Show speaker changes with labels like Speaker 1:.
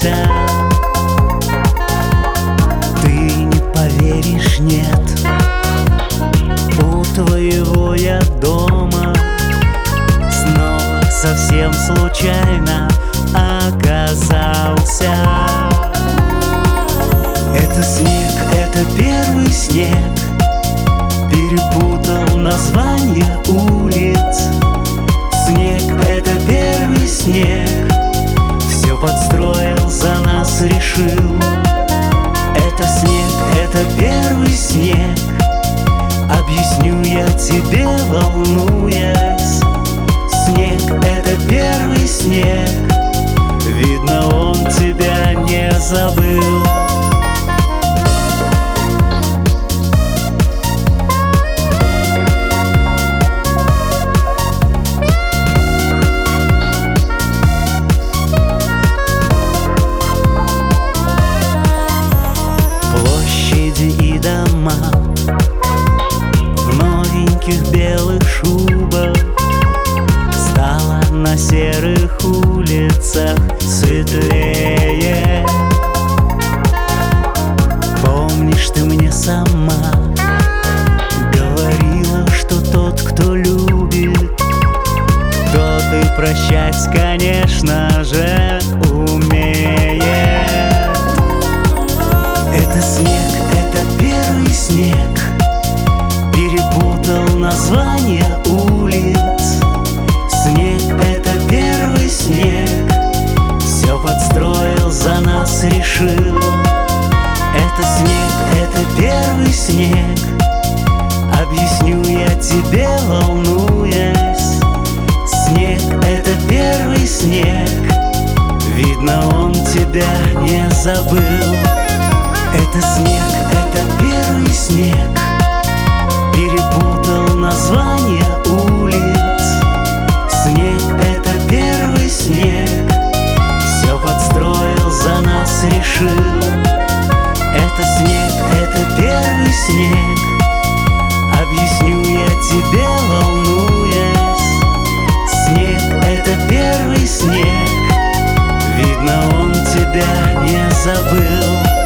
Speaker 1: оказался. Ты не поверишь, нет, у твоего я дома снова совсем случайно оказался. Это снег, это первый снег, перепутал название улиц. Снег, это первый снег, все подстроил, за нас решил. Это снег, это первый снег, объясню я тебе, волнуясь. Снег, это первый снег, видно, он тебя не забыл. И дома в новеньких белых шубах стало на серых улицах светлее. Помнишь, ты мне сама говорила, что тот, кто любит, тот и прощать, конечно же, умеет. Это снег, это первый снег, перепутал название улиц. Снег, это первый снег, все подстроил, за нас решил. Это снег, это первый снег, объясню я тебе, волнуясь. Снег, это первый снег, видно, он тебя не забыл. Это снег, это первый снег, перепутал название улиц. Снег, это первый снег, все подстроил, за нас решил. Это снег, это первый снег, объясню я тебе, волнуясь. Снег, это первый снег, видно, он тебя не забыл.